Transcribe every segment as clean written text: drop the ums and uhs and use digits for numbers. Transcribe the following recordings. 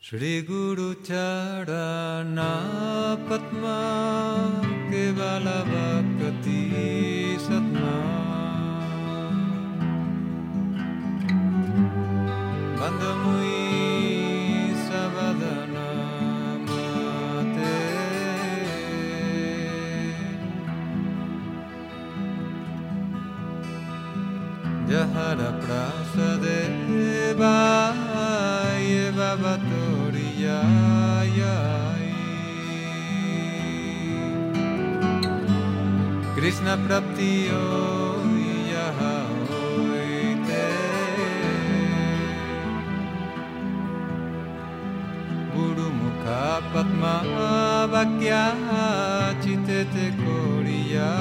Shri Guru Charana Padma Kevala Bhakti Satma Bandamui Savadana Mate Jahara Prasadeva Eva Batoriya Krishna Praptiyo Yaha Hoite Guru Mukha Padma Vakya Chitete Koriya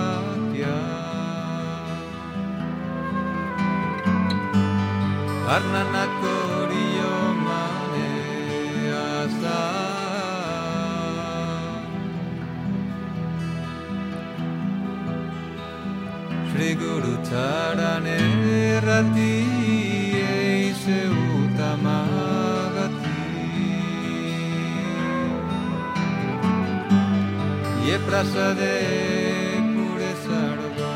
Arnana Koriyo Mane Asa Shri Guru Charane Rati Eise Utamagati Ye Prasade Pure Sarva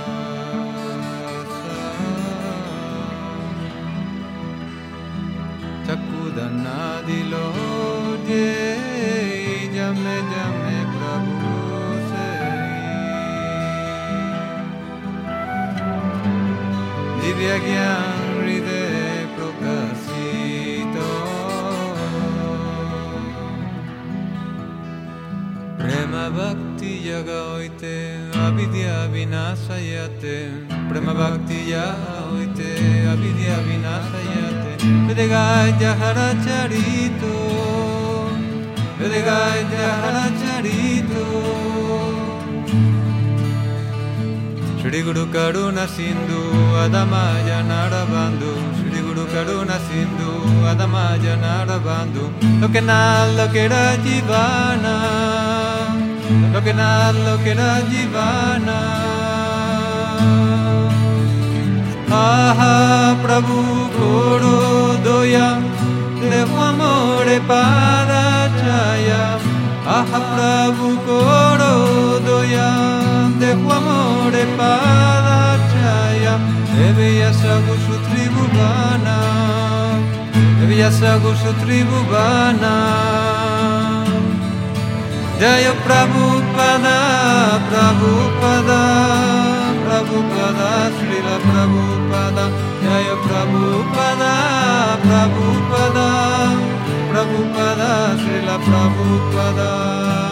Chakudana dilo je jame jame Prabhu se Divya Gyan Ride Prokasito Prema Bhakti Yagaoite Avidya Vinasayate Prema Bhakti Yagaoite Avidya Vinasayate Vedegaya Haracharito Vedegaya Haracharito Shri Guru Karuna Sindhu Adamaya Narabandhu Shri Guru Karuna Sindhu Adamaya Narabandhu Lokena Jivana Lokena Jivana Aha Prabhu Koro Doya Devo amore para chaya Aha Prabhu Koro Doya Devo amore para chaya Devya Sagu Tribhuvana Devya Sagu Tribhuvana Jaya Prabhupada Prabhupada Prabhupada, Srila Prabhupada, Jaya Prabhupada, Prabhupada, Prabhupada, Srila Prabhupada.